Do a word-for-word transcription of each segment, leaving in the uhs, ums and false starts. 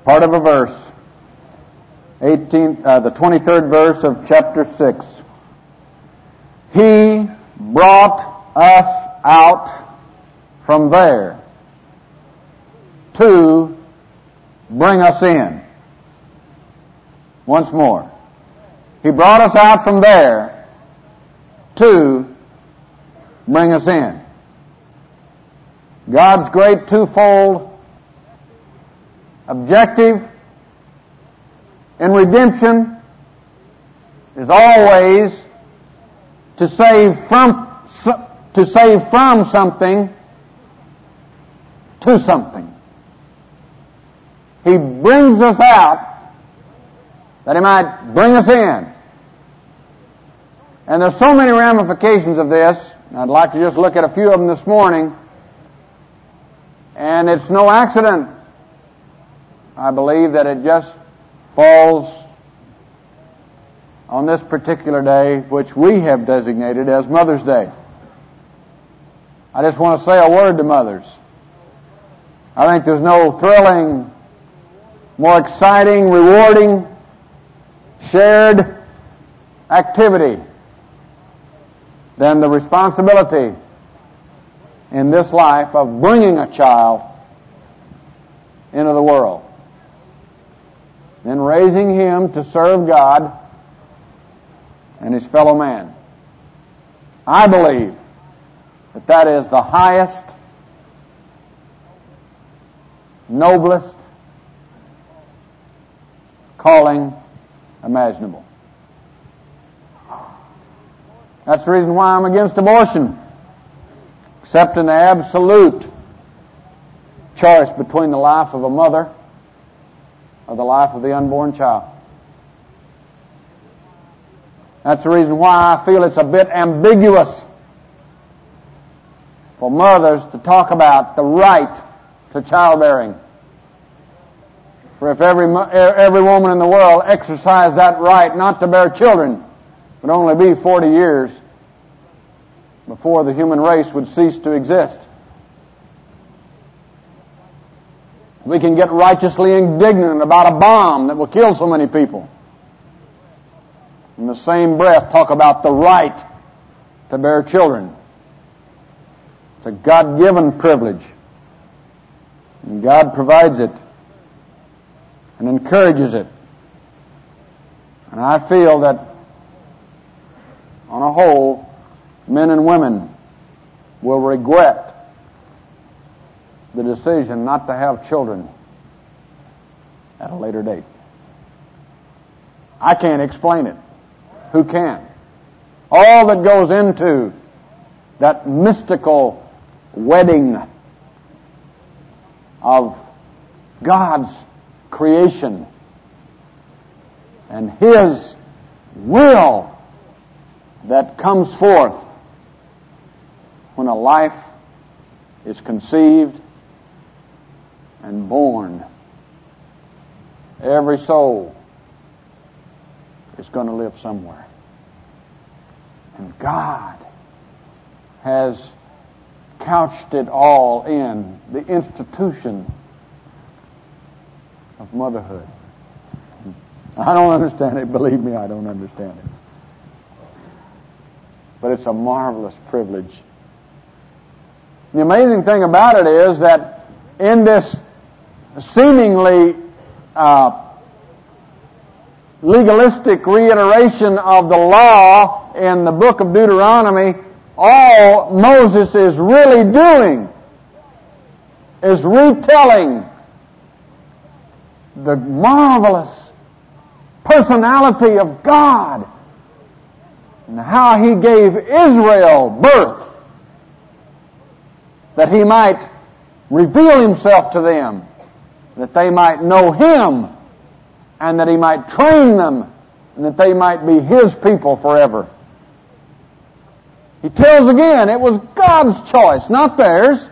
part of a verse, eighteenth, uh, the twenty-third verse of chapter six. He brought us out from there to bring us in. Once more. He brought us out from there to bring us in. God's great twofold objective in redemption is always to save from to save from something to something. He brings us out that He might bring us in. And there's so many ramifications of this. I'd like to just look at a few of them this morning. And it's no accident, I believe, that it just falls on this particular day, which we have designated as Mother's Day. I just want to say a word to mothers. I think there's no thrilling, more exciting, rewarding, shared activity than the responsibility in this life of bringing a child into the world, then raising him to serve God and his fellow man. I believe that that is the highest, noblest calling imaginable. That's the reason why I'm against abortion, except in the absolute choice between the life of a mother or the life of the unborn child. That's the reason why I feel it's a bit ambiguous for mothers to talk about the right to childbearing. For if every every woman in the world exercised that right not to bear children, it would only be forty years before the human race would cease to exist. We can get righteously indignant about a bomb that will kill so many people. In the same breath, talk about the right to bear children. It's a God-given privilege. And God provides it and encourages it. And I feel that, on a whole, men and women will regret the decision not to have children at a later date. I can't explain it. Who can? All that goes into that mystical wedding of God's creation and His will that comes forth when a life is conceived and born. Every soul is going to live somewhere. And God has couched it all in the institution of motherhood. I don't understand it. Believe me, I don't understand it. But it's a marvelous privilege. The amazing thing about it is that in this seemingly uh, legalistic reiteration of the law in the book of Deuteronomy, all Moses is really doing is retelling the marvelous personality of God and how He gave Israel birth, that He might reveal Himself to them, that they might know Him, and that He might train them, and that they might be His people forever. He tells again, it was God's choice, not theirs.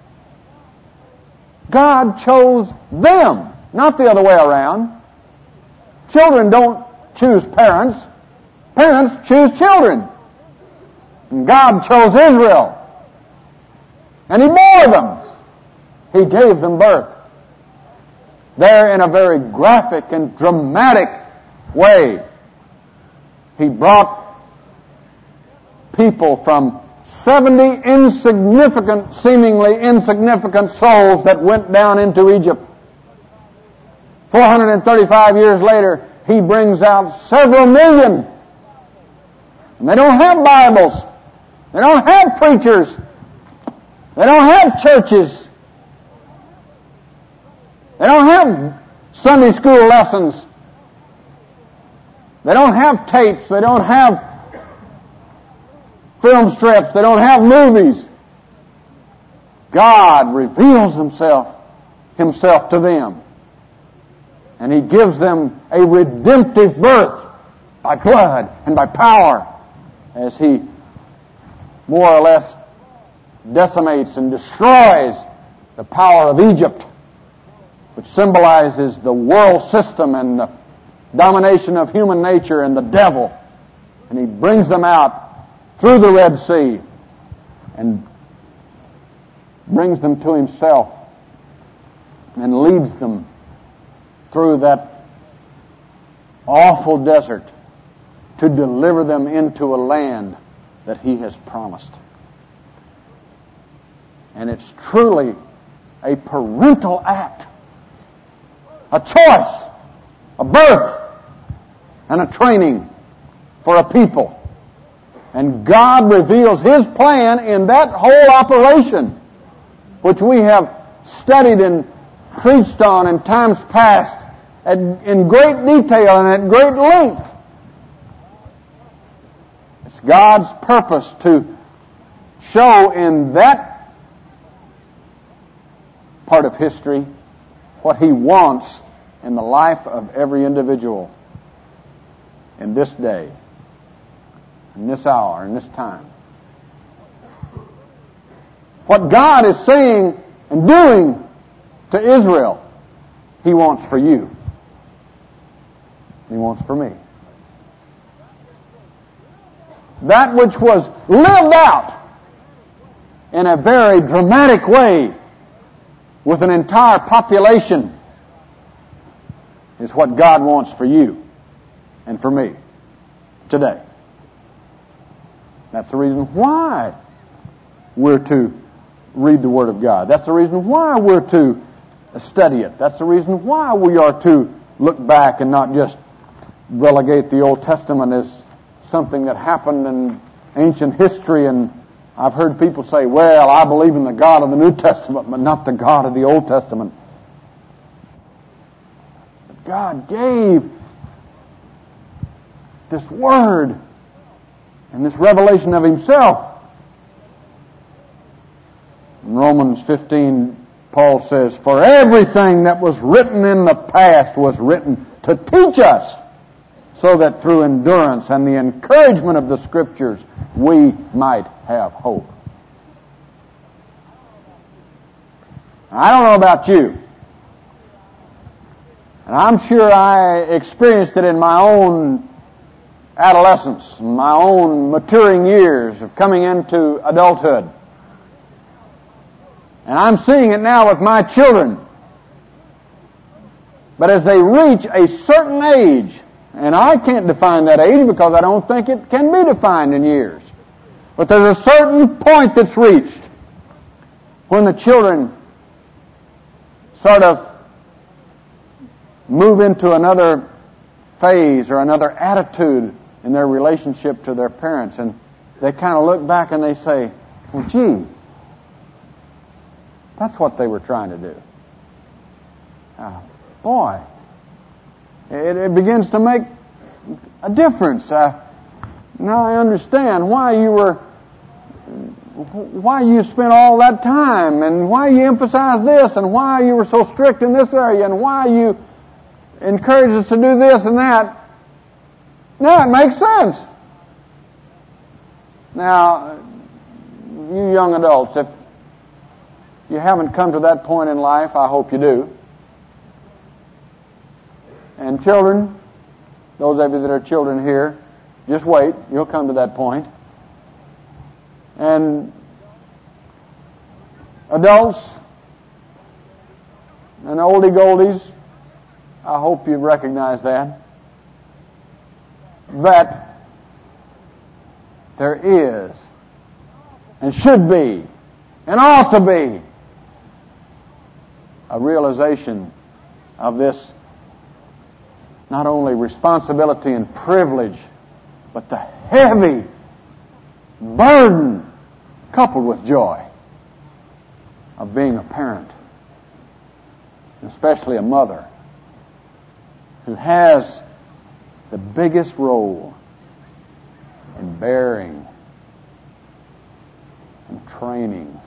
God chose them, not the other way around. Children don't choose parents. Parents choose children. And God chose Israel. And He bore them. He gave them birth. there in a very graphic and dramatic way. He brought people from seventy insignificant, seemingly insignificant souls that went down into Egypt. four hundred thirty-five years later, He brings out several million. And they don't have Bibles. They don't have preachers. They don't have churches. They don't have Sunday school lessons. They don't have tapes. They don't have film strips. They don't have movies. God reveals Himself, Himself to them. And He gives them a redemptive birth by blood and by power as He more or less decimates and destroys the power of Egypt, which symbolizes the world system and the domination of human nature and the devil. And He brings them out through the Red Sea and brings them to Himself and leads them through that awful desert to deliver them into a land that He has promised. And it's truly a parental act, a choice, a birth, and a training for a people. And God reveals His plan in that whole operation, which we have studied and preached on in times past at, in great detail and at great length. It's God's purpose to show in that part of history what He wants in the life of every individual in this day, in this hour, in this time. What God is saying and doing to Israel, He wants for you. He wants for me. That which was lived out in a very dramatic way with an entire population is what God wants for you and for me today. That's the reason why we're to read the Word of God. That's the reason why we're to study it. That's the reason why we are to look back and not just relegate the Old Testament as something that happened in ancient history. And I've heard people say, well, I believe in the God of the New Testament, but not the God of the Old Testament. But God gave this Word and this revelation of Himself. In Romans fifteen, Paul says, for everything that was written in the past was written to teach us, so that through endurance and the encouragement of the Scriptures we might have hope. I don't know about you, and I'm sure I experienced it in my own adolescence, my own maturing years of coming into adulthood. And I'm seeing it now with my children. But as they reach a certain age, and I can't define that age because I don't think it can be defined in years, but there's a certain point that's reached when the children sort of move into another phase or another attitude in their relationship to their parents, and they kind of look back and they say, well, gee, that's what they were trying to do. Uh, boy, it, it begins to make a difference. Uh, now I understand why you were, why you spent all that time, and why you emphasized this, and why you were so strict in this area, and why you encouraged us to do this and that. Now it makes sense. Now, you young adults, if you haven't come to that point in life, I hope you do. And children, those of you that are children here, just wait. You'll come to that point. And adults and oldie goldies, I hope you recognize that. That there is, and should be, and ought to be, a realization of this not only responsibility and privilege, but the heavy burden coupled with joy of being a parent, especially a mother, who has the biggest role in bearing and training.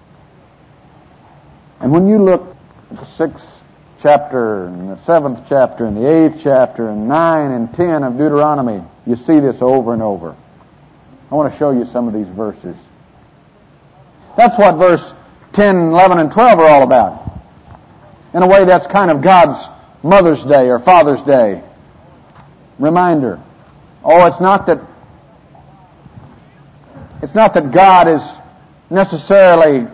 And when you look at the sixth chapter and the seventh chapter and the eighth chapter and nine and ten of Deuteronomy, you see this over and over. I want to show you some of these verses. That's what verse ten, eleven, and twelve are all about. In a way, that's kind of God's Mother's Day or Father's Day reminder. Oh, it's not that it's not that God is necessarily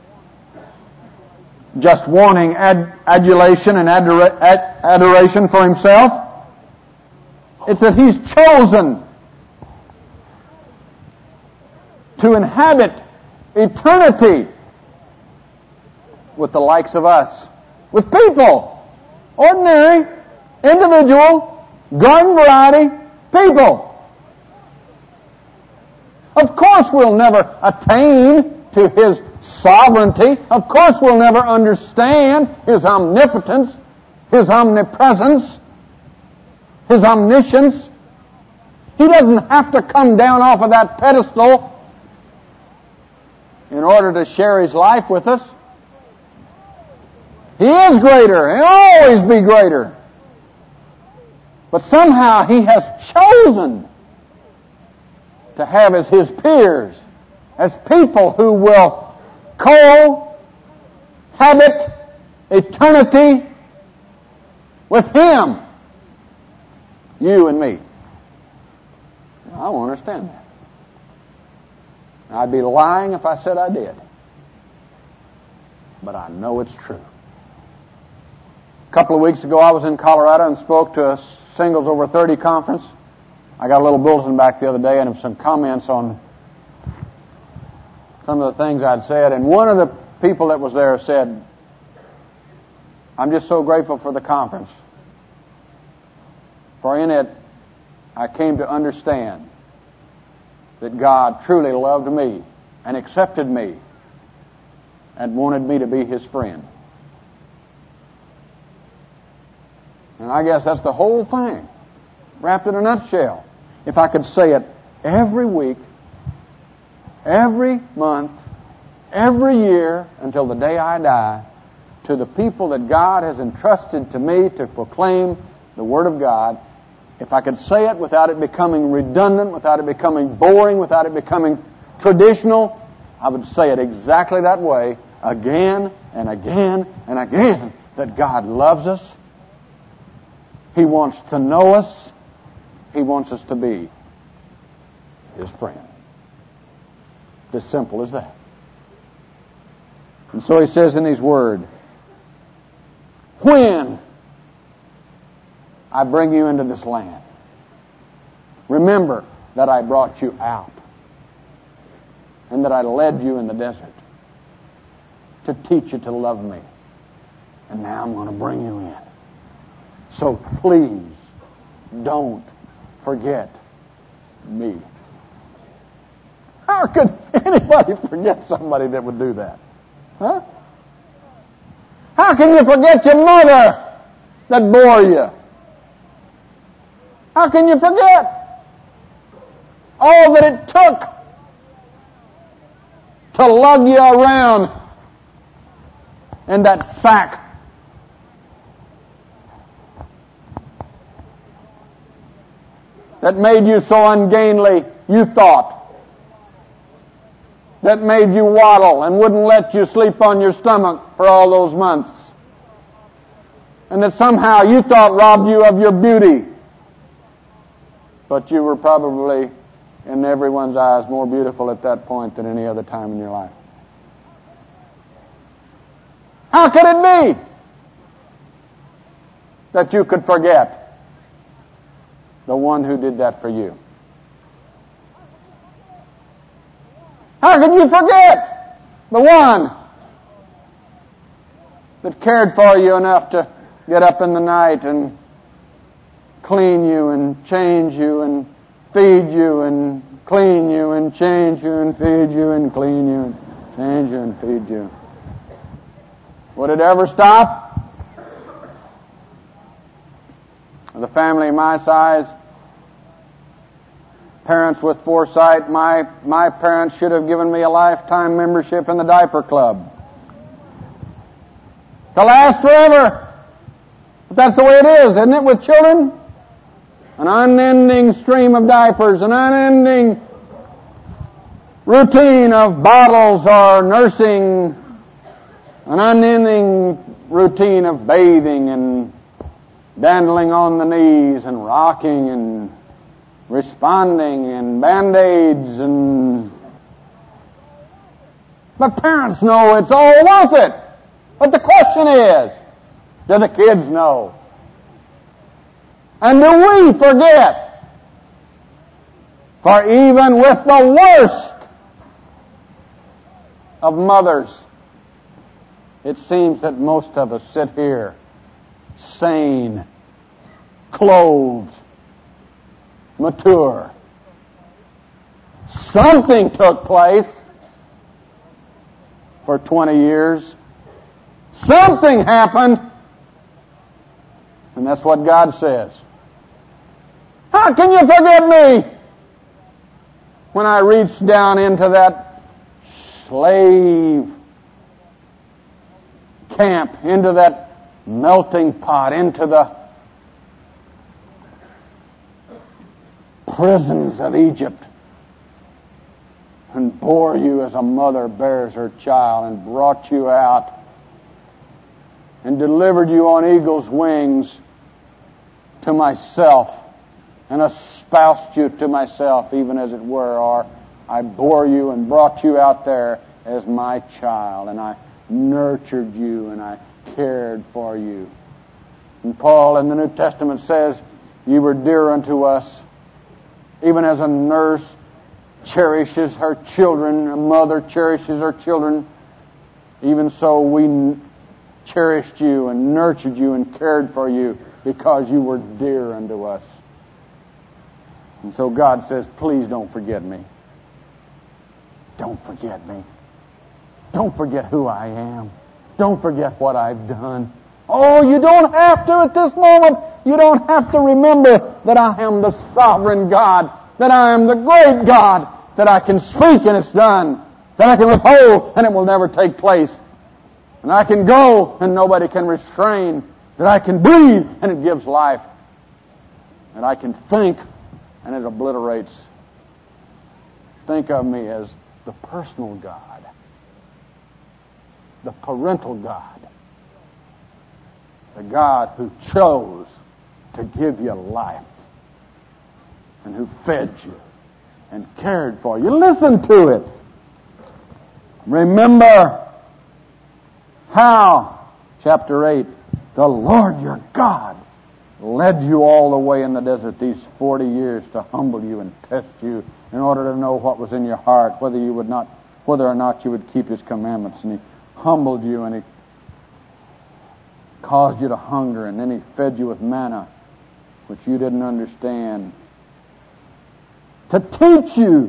just wanting ad, adulation and adora, ad, adoration for Himself. It's that He's chosen to inhabit eternity with the likes of us, with people, ordinary, individual, garden variety people. Of course we'll never attain to His sovereignty. Of course we'll never understand His omnipotence, His omnipresence, His omniscience. He doesn't have to come down off of that pedestal in order to share His life with us. He is greater and will always be greater. But somehow He has chosen to have as His peers, as people who will cohabit eternity with Him, you and me. I don't understand that. I'd be lying if I said I did. But I know it's true. A couple of weeks ago, I was in Colorado and spoke to a Singles Over thirty conference. I got a little bulletin back the other day and some comments on some of the things I'd said. And one of the people that was there said, I'm just so grateful for the conference. For in it, I came to understand that God truly loved me and accepted me and wanted me to be His friend. And I guess that's the whole thing, wrapped in a nutshell. If I could say it every week, every month, every year, until the day I die, to the people that God has entrusted to me to proclaim the Word of God, if I could say it without it becoming redundant, without it becoming boring, without it becoming traditional, I would say it exactly that way, again and again and again, that God loves us. He wants to know us. He wants us to be His friend. As simple as that. And so He says in His Word, when I bring you into this land, remember that I brought you out and that I led you in the desert to teach you to love me. And now I'm going to bring you in. So please don't forget me. How could anybody forget somebody that would do that? Huh? How can you forget your mother that bore you? How can you forget all that it took to lug you around in that sack? That made you so ungainly, you thought. That made you waddle and wouldn't let you sleep on your stomach for all those months. And that somehow you thought robbed you of your beauty. But you were probably, in everyone's eyes, more beautiful at that point than any other time in your life. How could it be that you could forget the one who did that for you? How could you forget the one that cared for you enough to get up in the night and clean you and change you and feed you and clean you and change you and feed you and clean you and change you and feed you? Would it ever stop? The family my size, parents with foresight, my, my parents should have given me a lifetime membership in the diaper club to last forever. But that's the way it is, isn't it, with children? An unending stream of diapers, an unending routine of bottles or nursing, an unending routine of bathing and dandling on the knees and rocking and responding and band-aids and... But parents know it's all worth it. But the question is, do the kids know? And do we forget? For even with the worst of mothers, it seems that most of us sit here sane, clothed, mature. Something took place for twenty years. Something happened. And that's what God says. How can you forget me? When I reached down into that slave camp, into that melting pot, into the prisons of Egypt, and bore you as a mother bears her child, and brought you out, and delivered you on eagle's wings to myself, and espoused you to myself, even as it were, or I bore you and brought you out there as my child, and I nurtured you, and I cared for you. And Paul in the New Testament says, you were dear unto us, even as a nurse cherishes her children, a mother cherishes her children, even so we cherished you and nurtured you and cared for you because you were dear unto us. And so God says, please don't forget me. Don't forget me. Don't forget who I am. Don't forget what I've done. Oh, you don't have to at this moment. You don't have to remember that I am the sovereign God, that I am the great God, that I can speak and it's done, that I can withhold and it will never take place, and I can go and nobody can restrain, that I can breathe and it gives life, and I can think and it obliterates. Think of me as the personal God, the parental God, the God who chose to give you life and who fed you and cared for you. Listen to it. Remember how, chapter eight, the Lord your God led you all the way in the desert these forty years to humble you and test you in order to know what was in your heart, whether you would not, whether or not you would keep His commandments. And He humbled you and He caused you to hunger, and then He fed you with manna, which you didn't understand, to teach you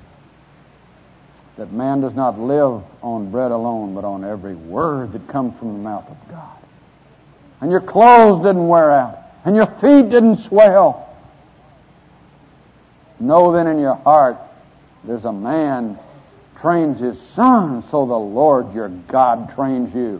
that man does not live on bread alone, but on every word that comes from the mouth of God. And your clothes didn't wear out, and your feet didn't swell. Know then in your heart, there's a man trains his son, so the Lord your God trains you.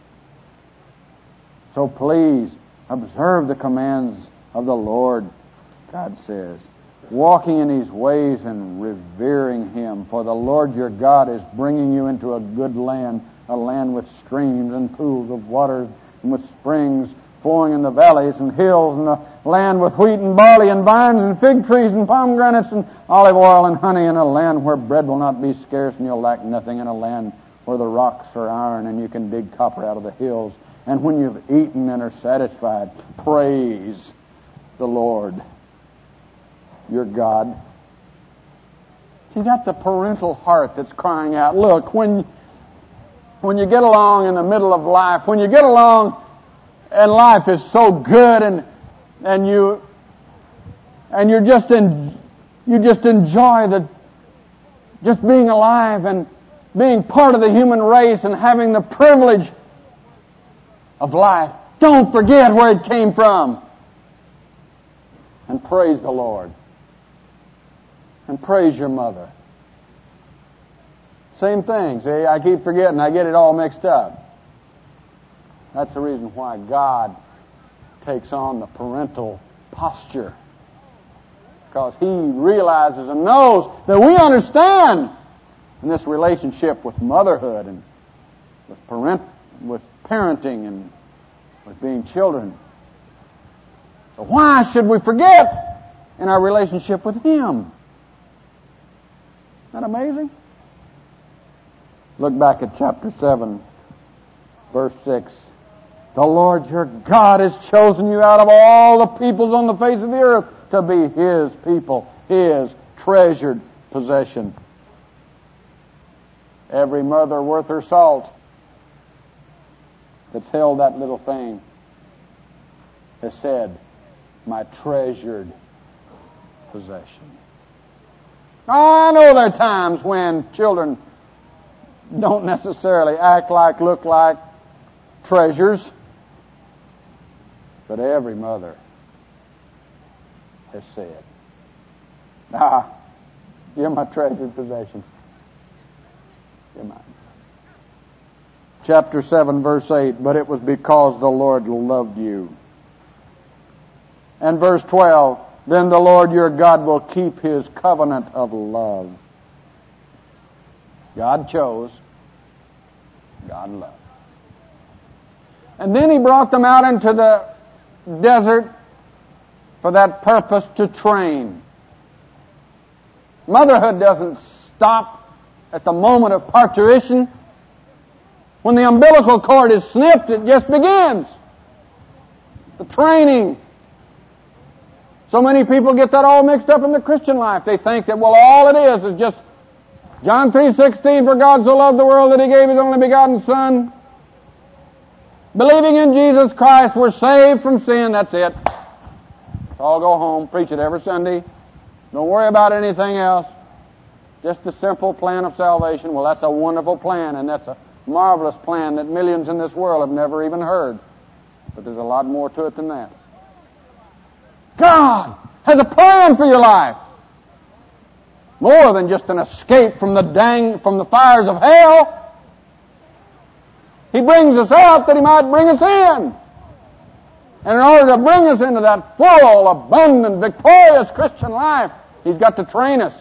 So please, observe the commands of the Lord, God says, walking in His ways and revering Him. For the Lord your God is bringing you into a good land, a land with streams and pools of waters, and with springs flowing in the valleys and hills, and a land with wheat and barley and vines and fig trees and pomegranates and olive oil and honey, and a land where bread will not be scarce and you'll lack nothing, and a land where the rocks are iron and you can dig copper out of the hills, And when you've eaten and are satisfied, praise the Lord, your God. See, that's a parental heart that's crying out. Look, when, when you get along in the middle of life, when you get along and life is so good and and you and you're just in, you just enjoy the just being alive and being part of the human race and having the privilege of life. Don't forget where it came from. And praise the Lord. And praise your mother. Same thing. See, I keep forgetting. I get it all mixed up. That's the reason why God takes on the parental posture. Because He realizes and knows that we understand in this relationship with motherhood and with parent, with parenting and with being children. So why should we forget in our relationship with Him? Isn't that amazing? Look back at chapter seven, verse six. The Lord your God has chosen you out of all the peoples on the face of the earth to be His people, His treasured possession. Every mother worth her salt that's held that little thing has said, my treasured possession. I know there are times when children don't necessarily act like, look like treasures, but every mother has said, ah, you're my treasured possession. You're mine. Chapter seven, verse eight, but it was because the Lord loved you. And verse twelve, then the Lord your God will keep His covenant of love. God chose. God loved. And then He brought them out into the desert for that purpose to train. Motherhood doesn't stop at the moment of parturition. When the umbilical cord is snipped, it just begins. The training. So many people get that all mixed up in the Christian life. They think that, well, all it is is just John three sixteen, for God so loved the world that He gave His only begotten Son. Believing in Jesus Christ, we're saved from sin. That's it. I'll go home, preach it every Sunday. Don't worry about anything else. Just the simple plan of salvation. Well, that's a wonderful plan, and that's a marvelous plan that millions in this world have never even heard. But there's a lot more to it than that. God has a plan for your life. More than just an escape from the dang, from the fires of hell. He brings us out that He might bring us in. And in order to bring us into that full, abundant, victorious Christian life, He's got to train us.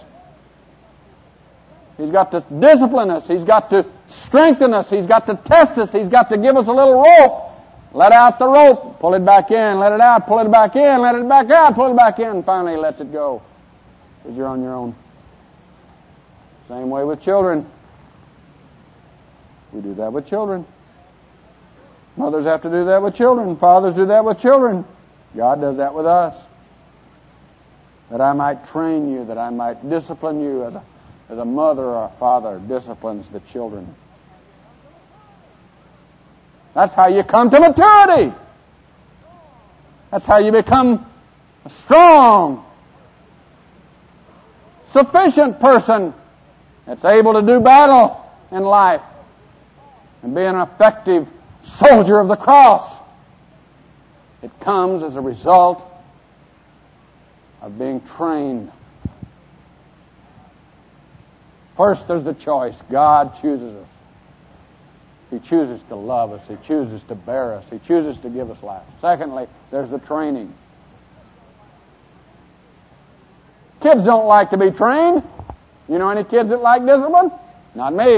He's got to discipline us. He's got to strengthen us. He's got to test us. He's got to give us a little rope. Let out the rope. Pull it back in. Let it out. Pull it back in. Let it back out. Pull it back in. And finally, He lets it go. Because you're on your own. Same way with children. We do that with children. Mothers have to do that with children. Fathers do that with children. God does that with us. That I might train you, that I might discipline you as a, as a mother or a father disciplines the children. That's how you come to maturity. That's how you become a strong, sufficient person that's able to do battle in life and be an effective soldier of the cross. It comes as a result of being trained. First, there's the choice. God chooses us. He chooses to love us. He chooses to bear us. He chooses to give us life. Secondly, there's the training. Kids don't like to be trained. You know any kids that like discipline? Not me.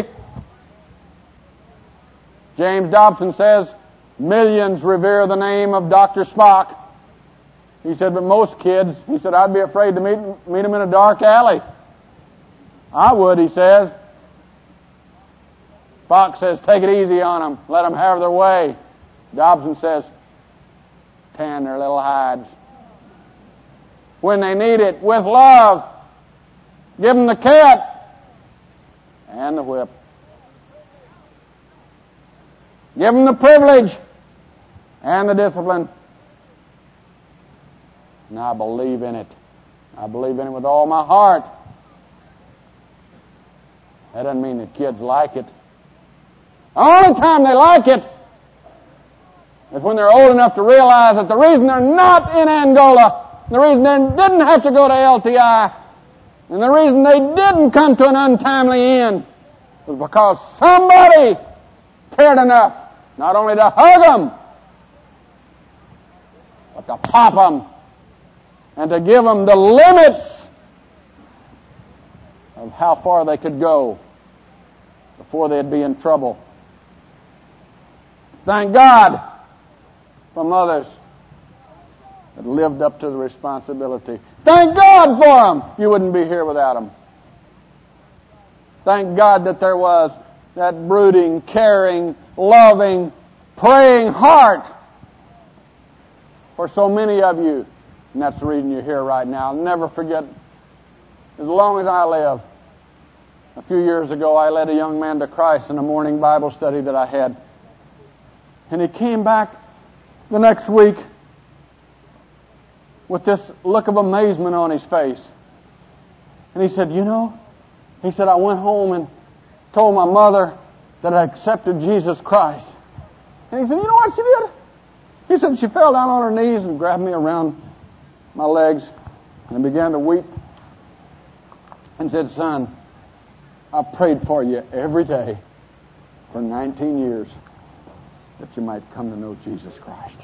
James Dobson says, millions revere the name of Doctor Spock. He said, but most kids, he said, I'd be afraid to meet, meet him in a dark alley. I would, he says. Spock says, take it easy on them. Let them have their way. Dobson says, tan their little hides. When they need it, with love, give them the cat and the whip. Give them the privilege and the discipline. And I believe in it. I believe in it with all my heart. That doesn't mean that kids like it. The only time they like it is when they're old enough to realize that the reason they're not in Angola, the reason they didn't have to go to L T I, and the reason they didn't come to an untimely end was because somebody cared enough not only to hug them, but to pop them and to give them the limits of how far they could go before they'd be in trouble. Thank God for mothers that lived up to the responsibility. Thank God for them. You wouldn't be here without them. Thank God that there was that brooding, caring, loving, praying heart for so many of you. And that's the reason you're here right now. I'll never forget, as long as I live, a few years ago I led a young man to Christ in a morning Bible study that I had. And he came back the next week with this look of amazement on his face. And he said, you know, he said, I went home and told my mother that I accepted Jesus Christ. And he said, you know what she did? He said she fell down on her knees and grabbed me around my legs and began to weep and said, son, I prayed for you every day for nineteen years that you might come to know Jesus Christ.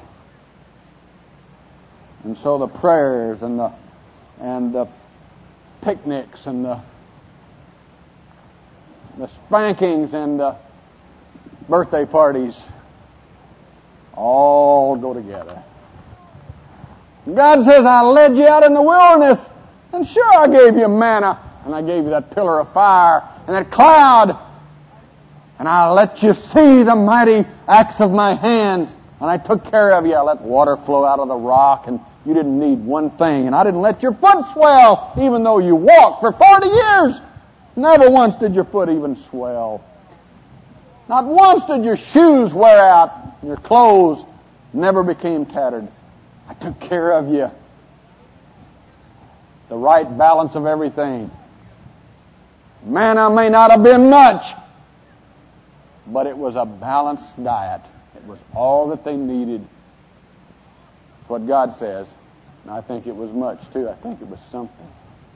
And so the prayers and the and the picnics and the the spankings and the birthday parties all go together. God says, I led you out in the wilderness, and sure I gave you manna, and I gave you that pillar of fire and that cloud, and I let you see the mighty acts of my hands, and I took care of you. I let water flow out of the rock, and you didn't need one thing, and I didn't let your foot swell, even though you walked for forty years. Never once did your foot even swell. Not once did your shoes wear out, and your clothes never became tattered. I took care of you. The right balance of everything. Manna may not have been much, but it was a balanced diet. It was all that they needed. That's what God says. And I think it was much too. I think it was something.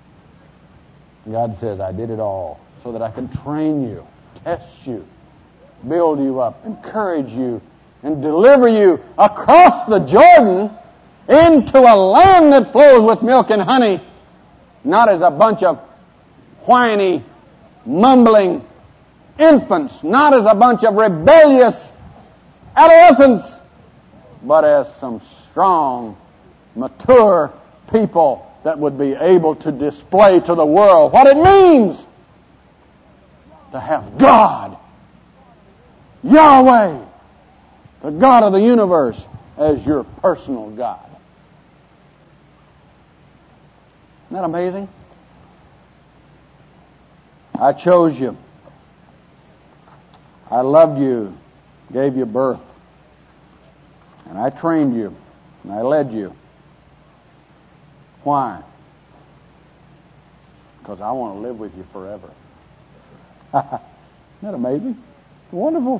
God says, I did it all so that I can train you, test you, build you up, encourage you, and deliver you across the Jordan into a land that flows with milk and honey, not as a bunch of whiny, mumbling infants, not as a bunch of rebellious adolescents, but as some strong, mature people that would be able to display to the world what it means to have God, Yahweh, the God of the universe, as your personal God. Isn't that amazing? I chose you. I loved you, gave you birth, and I trained you, and I led you. Why? Because I want to live with you forever. Isn't that amazing? Wonderful.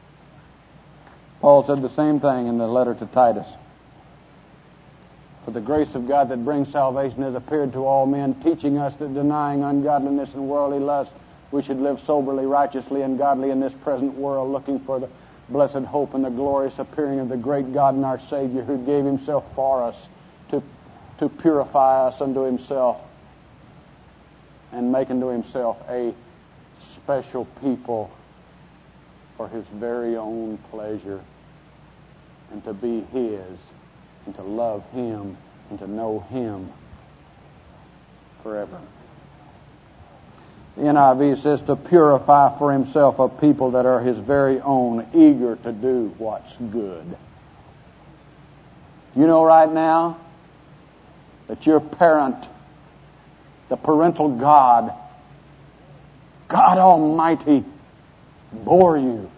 Paul said the same thing in the letter to Titus. For the grace of God that brings salvation has appeared to all men, teaching us that denying ungodliness and worldly lust, we should live soberly, righteously, and godly in this present world, looking for the blessed hope and the glorious appearing of the great God and our Savior, who gave himself for us to, to purify us unto himself and make unto himself a special people for his very own pleasure, and to be his, and to love him, and to know him forever. The N I V says to purify for himself a people that are his very own, eager to do what's good. You know right now that your parent, the parental God, God Almighty, bore you,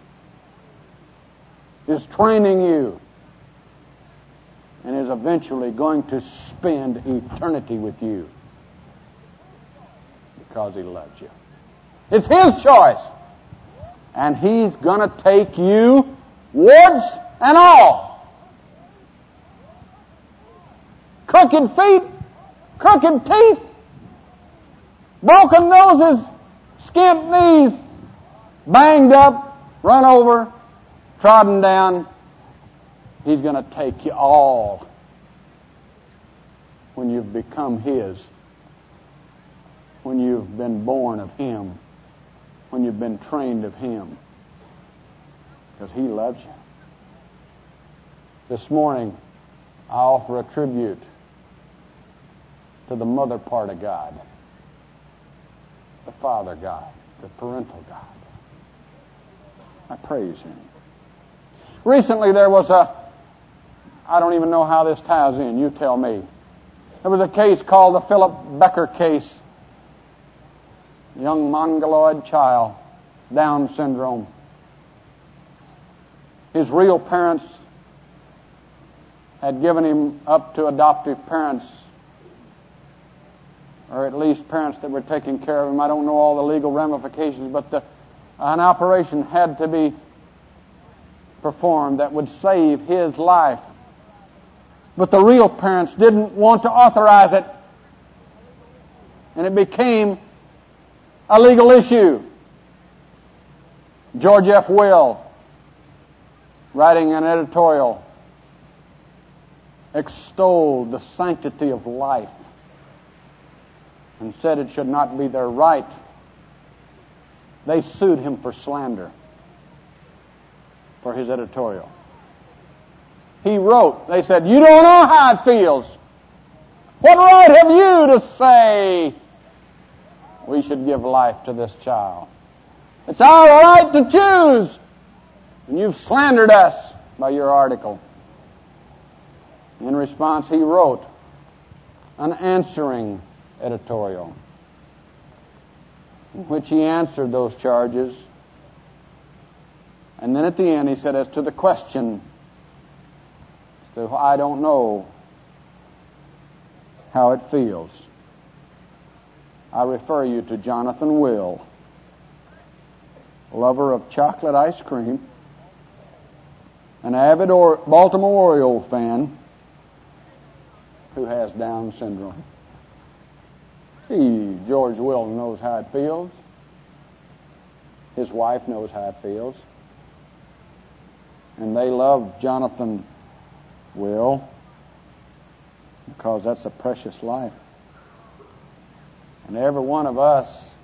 is training you, and is eventually going to spend eternity with you because He loves you. It's His choice. And He's going to take you, warts and all. Crooked feet, crooked teeth, broken noses, skint knees, banged up, run over, trodden down. He's going to take you all when you've become His, when you've been born of Him, when you've been trained of Him, because He loves you. This morning, I offer a tribute to the mother part of God, the Father God, the parental God. I praise Him. Recently there was a, I don't even know how this ties in, you tell me. There was a case called the Philip Becker case. A young mongoloid child, Down syndrome. His real parents had given him up to adoptive parents, or at least parents that were taking care of him. I don't know all the legal ramifications, but the, an operation had to be performed that would save his life. But the real parents didn't want to authorize it, and it became a legal issue. George F. Will, writing an editorial, extolled the sanctity of life and said it should not be their right. They sued him for slander for his editorial. He wrote, they said, "You don't know how it feels. What right have you to say we should give life to this child? It's our right to choose. And you've slandered us by your article." In response, he wrote an answering editorial in which he answered those charges. And then at the end he said, as to the question, so I don't know how it feels, I refer you to Jonathan Will, lover of chocolate ice cream, an avid or Baltimore Oriole fan who has Down syndrome. See, George Will knows how it feels. His wife knows how it feels. And they love Jonathan Will because that's a precious life. And every one of us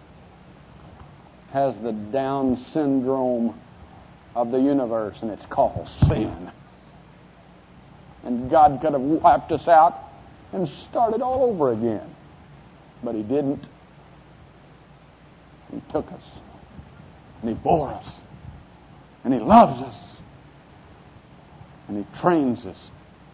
has the Down syndrome of the universe, and it's called sin. And God could have wiped us out and started all over again. But He didn't. He took us. And He bore us. And He loves us. And He trains us.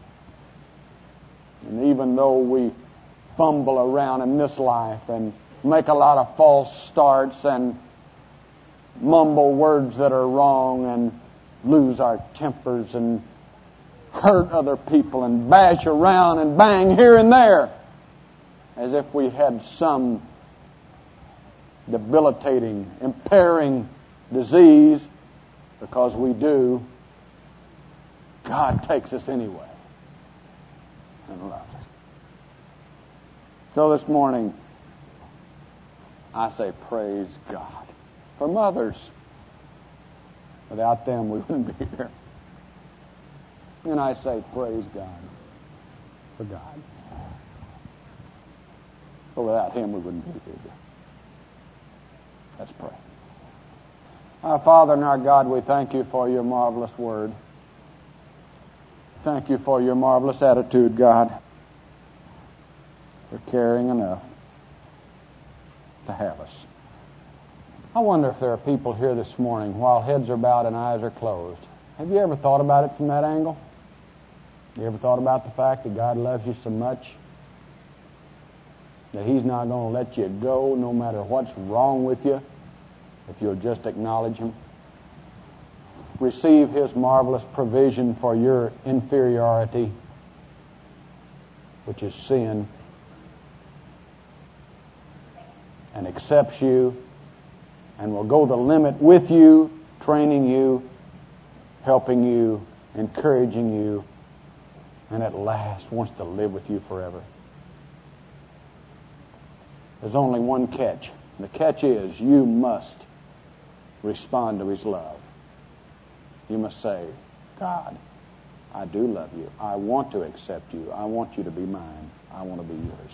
And even though we fumble around in this life and make a lot of false starts and mumble words that are wrong and lose our tempers and hurt other people and bash around and bang here and there as if we had some debilitating, impairing disease, because we do, God takes us anyway and loves us. So this morning, I say praise God for mothers. Without them, we wouldn't be here. And I say praise God for God. For without Him, we wouldn't be here. Let's pray. Our Father and our God, we thank You for Your marvelous word. Thank You for Your marvelous attitude, God, for caring enough to have us. I wonder if there are people here this morning, while heads are bowed and eyes are closed. Have you ever thought about it from that angle? You ever thought about the fact that God loves you so much that He's not going to let you go no matter what's wrong with you if you'll just acknowledge Him? Receive His marvelous provision for your inferiority, which is sin, and accepts you and will go the limit with you, training you, helping you, encouraging you, and at last wants to live with you forever. There's only one catch. The catch is you must respond to His love. You must say, God, I do love you. I want to accept you. I want you to be mine. I want to be yours.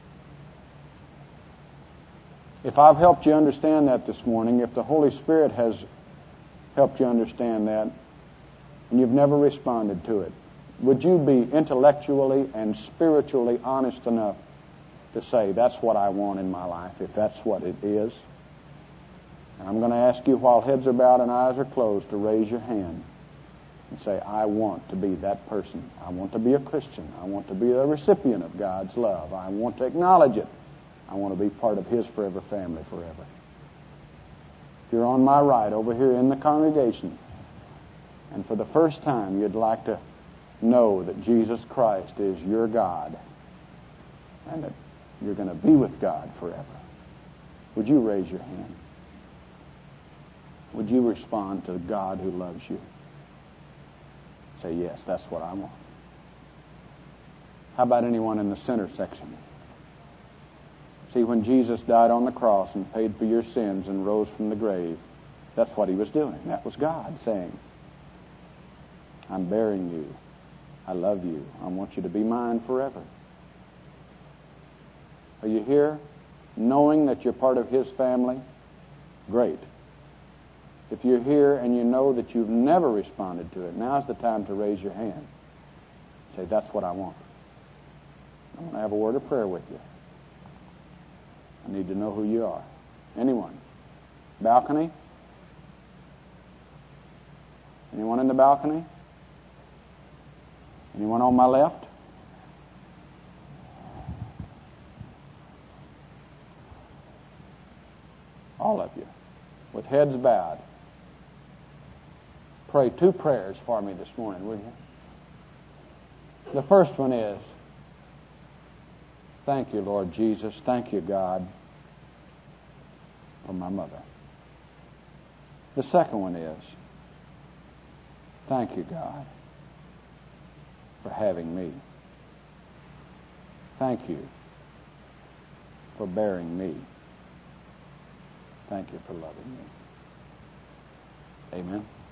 If I've helped you understand that this morning, if the Holy Spirit has helped you understand that, and you've never responded to it, would you be intellectually and spiritually honest enough to say, that's what I want in my life, if that's what it is? And I'm going to ask you, while heads are bowed and eyes are closed, to raise your hand and say, I want to be that person. I want to be a Christian. I want to be a recipient of God's love. I want to acknowledge it. I want to be part of His forever family forever. If you're on my right over here in the congregation, and for the first time you'd like to know that Jesus Christ is your God and that you're going to be with God forever, would you raise your hand? Would you respond to the God who loves you? Say, yes, that's what I want. How about anyone in the center section? See, when Jesus died on the cross and paid for your sins and rose from the grave, that's what He was doing. That was God saying, I'm bearing you. I love you. I want you to be mine forever. Are you here knowing that you're part of His family? Great. If you're here and you know that you've never responded to it, now's the time to raise your hand. Say, that's what I want. I'm going to have a word of prayer with you. I need to know who you are. Anyone? Balcony? Anyone in the balcony? Anyone on my left? All of you, with heads bowed. Pray two prayers for me this morning, will you? The first one is, thank you, Lord Jesus. Thank you, God, for my mother. The second one is, thank you, God, for having me. Thank you for bearing me. Thank you for loving me. Amen.